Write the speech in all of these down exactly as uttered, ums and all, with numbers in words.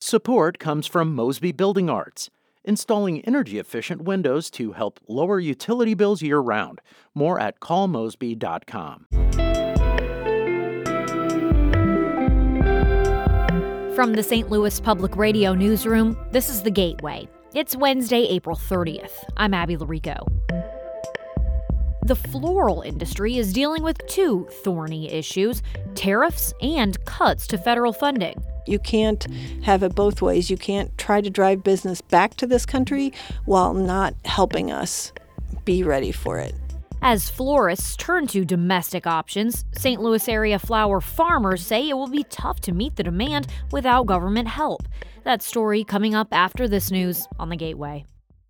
Support comes from Mosby Building Arts, installing energy-efficient windows to help lower utility bills year-round. More at call mosby dot com. From the Saint Louis Public Radio newsroom, this is The Gateway. It's Wednesday, April thirtieth. I'm Abby Larico. The floral industry is dealing with two thorny issues: tariffs and cuts to federal funding. You can't have it both ways. You can't try to drive business back to this country while not helping us be ready for it. As florists turn to domestic options, Saint Louis area flower farmers say it will be tough to meet the demand without government help. That story coming up after this news on The Gateway.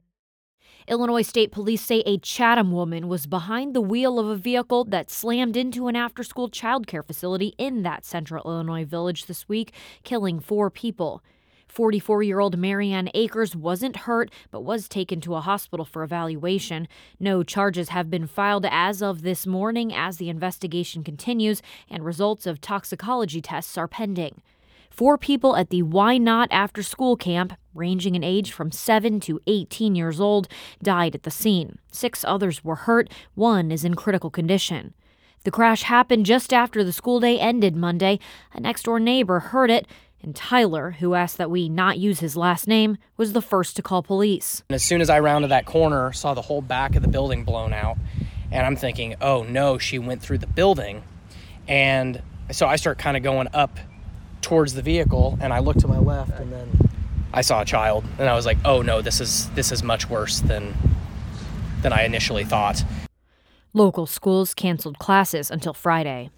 Illinois State Police say a Chatham woman was behind the wheel of a vehicle that slammed into an after-school childcare facility in that central Illinois village this week, killing four people. forty-four-year-old Marianne Akers wasn't hurt, but was taken to a hospital for evaluation. No charges have been filed as of this morning as the investigation continues, and results of toxicology tests are pending. Four people at the Why Not After School camp, ranging in age from seven to eighteen years old, died at the scene. Six others were hurt. One is in critical condition. The crash happened just after the school day ended Monday. A next-door neighbor heard it, and Tyler, who asked that we not use his last name, was the first to call police. And as soon as I rounded that corner, saw the whole back of the building blown out, and I'm thinking, oh no, she went through the building. And so I start kind of going up towards the vehicle, and I looked to my left, and then I saw a child, and I was like, oh no, this is this is much worse than than I initially thought. Local schools canceled classes until Friday.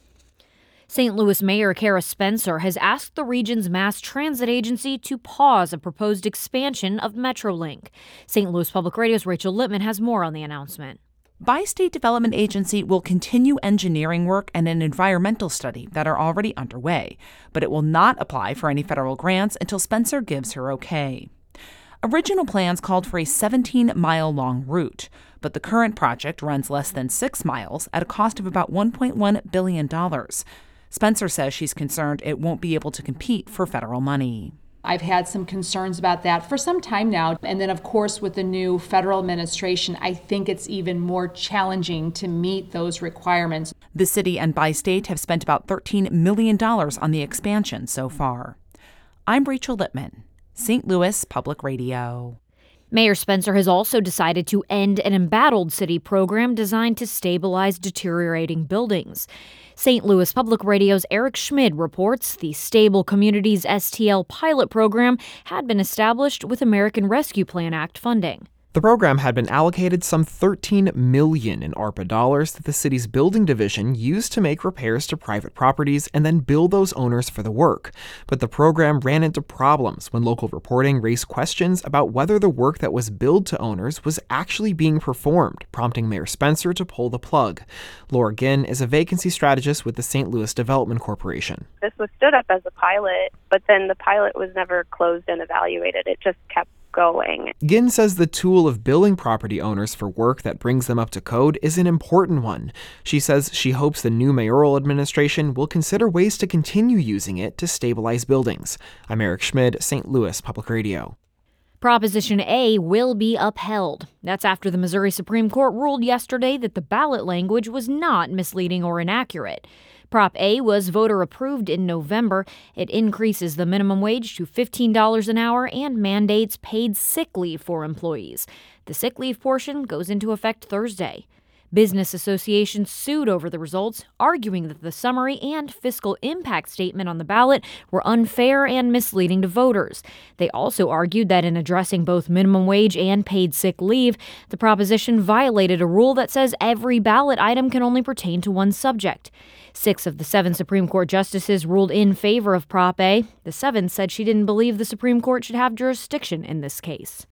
Saint Louis Mayor Kara Spencer has asked the region's mass transit agency to pause a proposed expansion of Metrolink. Saint Louis Public Radio's Rachel Littman has more on the announcement. Bi-State Development Agency will continue engineering work and an environmental study that are already underway, but it will not apply for any federal grants until Spencer gives her okay. Original plans called for a seventeen-mile-long route, but the current project runs less than six miles at a cost of about one point one billion dollars. Spencer says she's concerned it won't be able to compete for federal money. I've had some concerns about that for some time now. And then, of course, with the new federal administration, I think it's even more challenging to meet those requirements. The city and Bi-State have spent about thirteen million dollars on the expansion so far. I'm Rachel Littman, Saint Louis Public Radio. Mayor Spencer has also decided to end an embattled city program designed to stabilize deteriorating buildings. Saint Louis Public Radio's Eric Schmid reports the Stable Communities S T L pilot program had been established with American Rescue Plan Act funding. The program had been allocated some thirteen million dollars in ARPA dollars that the city's building division used to make repairs to private properties and then bill those owners for the work. But the program ran into problems when local reporting raised questions about whether the work that was billed to owners was actually being performed, prompting Mayor Spencer to pull the plug. Laura Ginn is a vacancy strategist with the Saint Louis Development Corporation. This was stood up as a pilot, but then the pilot was never closed and evaluated. It just kept going. Ginn says the tool of billing property owners for work that brings them up to code is an important one. She says she hopes the new mayoral administration will consider ways to continue using it to stabilize buildings. I'm Eric Schmid, Saint Louis Public Radio. Proposition A will be upheld. That's after the Missouri Supreme Court ruled yesterday that the ballot language was not misleading or inaccurate. Prop A was voter approved in November. It increases the minimum wage to fifteen dollars an hour and mandates paid sick leave for employees. The sick leave portion goes into effect Thursday. Business associations sued over the results, arguing that the summary and fiscal impact statement on the ballot were unfair and misleading to voters. They also argued that in addressing both minimum wage and paid sick leave, the proposition violated a rule that says every ballot item can only pertain to one subject. Six of the seven Supreme Court justices ruled in favor of Prop A. The seventh said she didn't believe the Supreme Court should have jurisdiction in this case.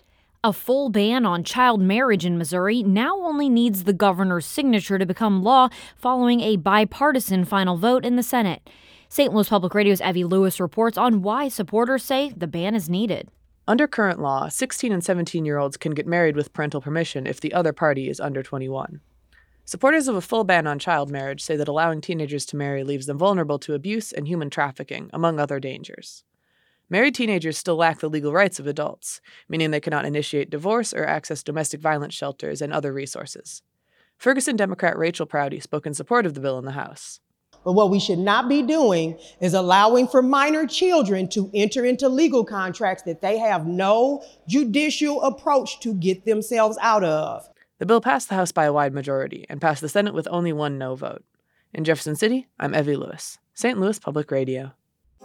A full ban on child marriage in Missouri now only needs the governor's signature to become law following a bipartisan final vote in the Senate. Saint Louis Public Radio's Evie Lewis reports on why supporters say the ban is needed. Under current law, sixteen and seventeen-year-olds can get married with parental permission if the other party is under twenty-one. Supporters of a full ban on child marriage say that allowing teenagers to marry leaves them vulnerable to abuse and human trafficking, among other dangers. Married teenagers still lack the legal rights of adults, meaning they cannot initiate divorce or access domestic violence shelters and other resources. Ferguson Democrat Rachel Prouty spoke in support of the bill in the House. But what we should not be doing is allowing for minor children to enter into legal contracts that they have no judicial approach to get themselves out of. The bill passed the House by a wide majority and passed the Senate with only one no vote. In Jefferson City, I'm Evie Lewis, Saint Louis Public Radio.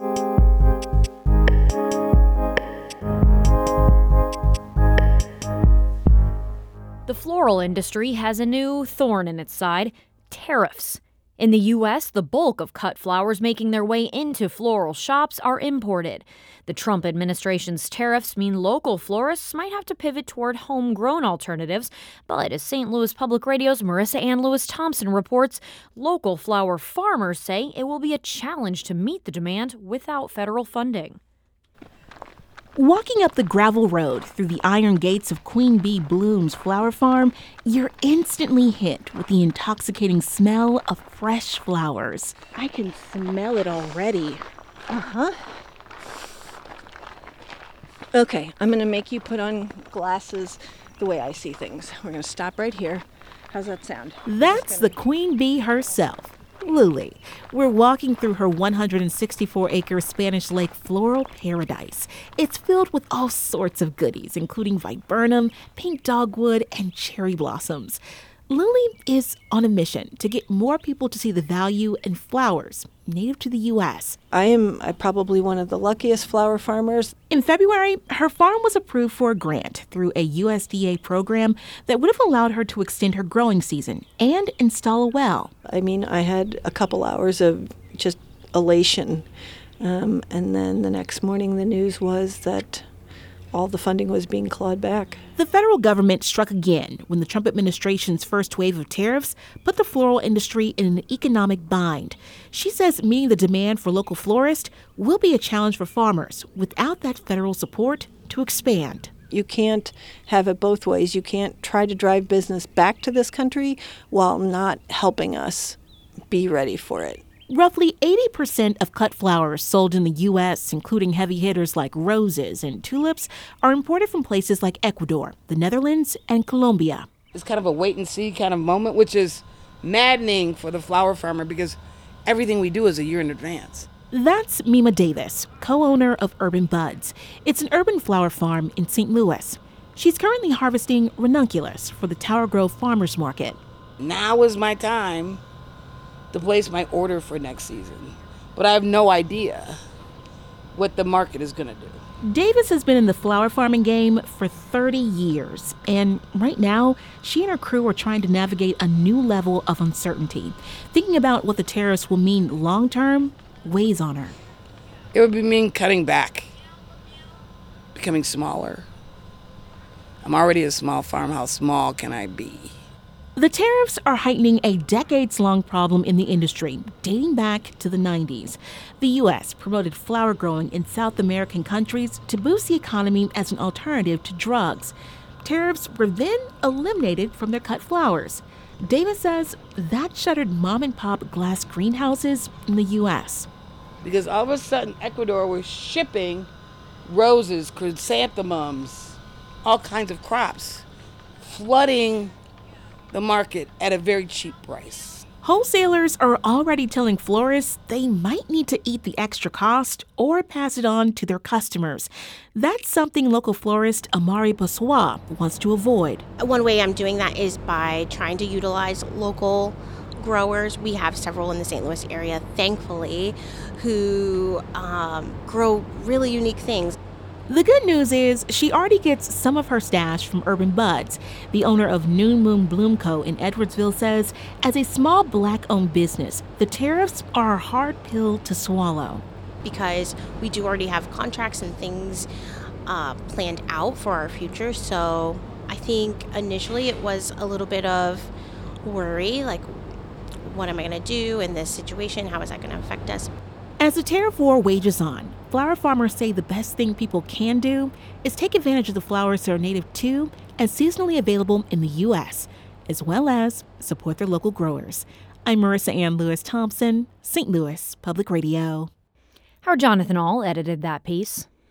The floral industry has a new thorn in its side: tariffs. In the U S, the bulk of cut flowers making their way into floral shops are imported. The Trump administration's tariffs mean local florists might have to pivot toward homegrown alternatives, but as Saint Louis Public Radio's Marissa Ann Lewis-Thompson reports, local flower farmers say it will be a challenge to meet the demand without federal funding. Walking up the gravel road through the iron gates of Queen Bee Bloom's flower farm, you're instantly hit with the intoxicating smell of fresh flowers. I can smell it already. Uh-huh. Okay, I'm going to make you put on glasses the way I see things. We're going to stop right here. How's that sound? That's the queen bee herself, Luli. We're walking through her one hundred sixty-four acre Spanish Lake floral paradise. It's filled with all sorts of goodies, including viburnum, pink dogwood, and cherry blossoms. Luli is on a mission to get more people to see the value in flowers native to the U S. I am uh, probably one of the luckiest flower farmers. In February, her farm was approved for a grant through a U S D A program that would have allowed her to extend her growing season and install a well. I mean, I had a couple hours of just elation. Um, and then the next morning, the news was that all the funding was being clawed back. The federal government struck again when the Trump administration's first wave of tariffs put the floral industry in an economic bind. She says meeting the demand for local florists will be a challenge for farmers without that federal support to expand. You can't have it both ways. You can't try to drive business back to this country while not helping us be ready for it. Roughly eighty percent of cut flowers sold in the U S, including heavy hitters like roses and tulips, are imported from places like Ecuador, the Netherlands, and Colombia. It's kind of a wait-and-see kind of moment, which is maddening for the flower farmer because everything we do is a year in advance. That's Mima Davis, co-owner of Urban Buds. It's an urban flower farm in Saint Louis. She's currently harvesting ranunculus for the Tower Grove Farmers Market. Now is my time to place my order for next season, but I have no idea what the market is going to do. Davis has been in the flower farming game for thirty years, and right now, she and her crew are trying to navigate a new level of uncertainty. Thinking about what the tariffs will mean long-term weighs on her. It would be mean cutting back, becoming smaller. I'm already a small farm. How small can I be? The tariffs are heightening a decades-long problem in the industry, dating back to the nineties. The U S promoted flower growing in South American countries to boost the economy as an alternative to drugs. Tariffs were then eliminated from their cut flowers. Davis says that shuttered mom-and-pop glass greenhouses in the U S. Because all of a sudden, Ecuador was shipping roses, chrysanthemums, all kinds of crops, flooding the market at a very cheap price. Wholesalers are already telling florists they might need to eat the extra cost or pass it on to their customers. That's something local florist Amari Baswa wants to avoid. One way I'm doing that is by trying to utilize local growers. We have several in the Saint Louis area, thankfully, who um, grow really unique things. The good news is she already gets some of her stash from Urban Buds. The owner of Noon Moon Bloom Co. in Edwardsville says, as a small black-owned business, the tariffs are a hard pill to swallow. Because we do already have contracts and things uh, planned out for our future, so I think initially it was a little bit of worry, like, what am I going to do in this situation? How is that going to affect us? As the tariff war wages on, flower farmers say the best thing people can do is take advantage of the flowers that are native to and seasonally available in the U S, as well as support their local growers. I'm Marissa Ann Lewis-Thompson, Saint Louis Public Radio. Our Jonathan Ahl edited that piece.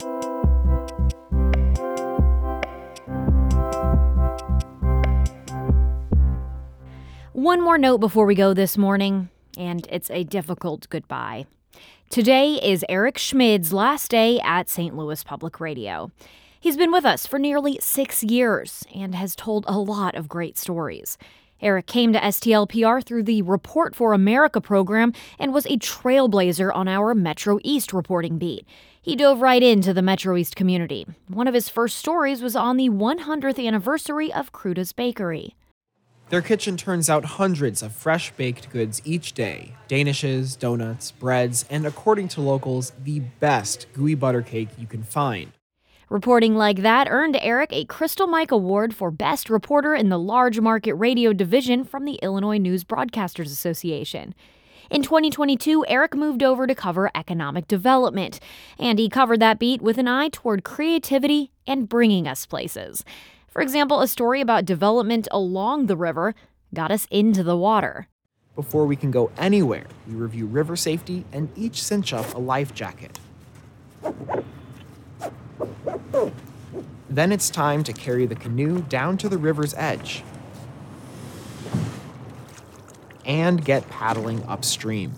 One more note before we go this morning, and it's a difficult goodbye. Today is Eric Schmid's last day at Saint Louis Public Radio. He's been with us for nearly six years and has told a lot of great stories. Eric came to S T L P R through the Report for America program and was a trailblazer on our Metro East reporting beat. He dove right into the Metro East community. One of his first stories was on the one hundredth anniversary of Cruda's Bakery. Their kitchen turns out hundreds of fresh baked goods each day. Danishes, donuts, breads, and according to locals, the best gooey butter cake you can find. Reporting like that earned Eric a Crystal Mike Award for Best Reporter in the Large Market Radio Division from the Illinois News Broadcasters Association. In twenty twenty-two, Eric moved over to cover economic development, and he covered that beat with an eye toward creativity and bringing us places. For example, a story about development along the river got us into the water. Before we can go anywhere, we review river safety and each cinch up a life jacket. Then it's time to carry the canoe down to the river's edge and get paddling upstream.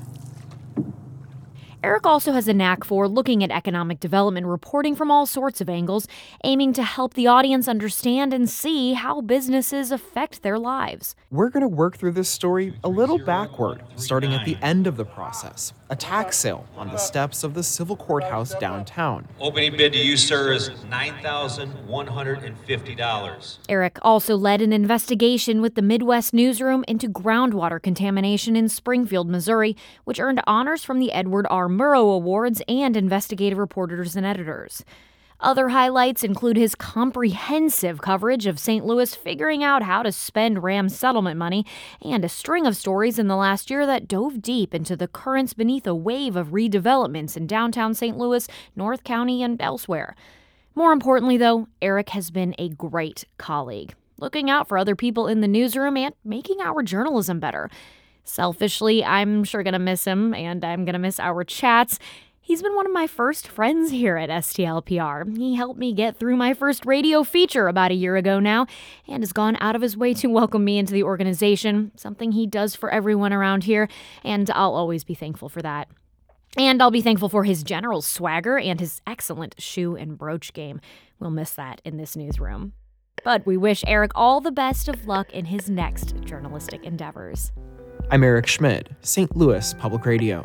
Eric also has a knack for looking at economic development reporting from all sorts of angles, aiming to help the audience understand and see how businesses affect their lives. We're going to work through this story a little backward, starting at the end of the process, a tax sale on the steps of the civil courthouse downtown. Opening bid to you, sir, is nine thousand one hundred fifty dollars. Eric also led an investigation with the Midwest Newsroom into groundwater contamination in Springfield, Missouri, which earned honors from the Edward R. Murrow Awards and investigative reporters and editors. Other highlights include his comprehensive coverage of Saint Louis figuring out how to spend Rams settlement money, and a string of stories in the last year that dove deep into the currents beneath a wave of redevelopments in downtown Saint Louis, North County, and elsewhere. More importantly, though, Eric has been a great colleague, looking out for other people in the newsroom and making our journalism better. Selfishly, I'm sure going to miss him, and I'm going to miss our chats. He's been one of my first friends here at S T L P R. He helped me get through my first radio feature about a year ago now, and has gone out of his way to welcome me into the organization, something he does for everyone around here, and I'll always be thankful for that. And I'll be thankful for his general swagger and his excellent shoe and brooch game. We'll miss that in this newsroom. But we wish Eric all the best of luck in his next journalistic endeavors. I'm Eric Schmid, Saint Louis Public Radio.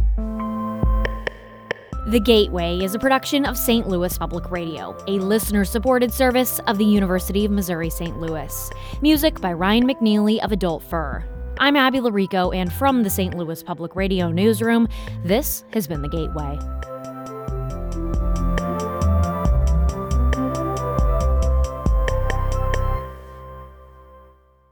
The Gateway is a production of Saint Louis Public Radio, a listener-supported service of the University of Missouri-Saint Louis. Music by Ryan McNeely of Adult Fur. I'm Abby Larico, and from the Saint Louis Public Radio newsroom, this has been The Gateway.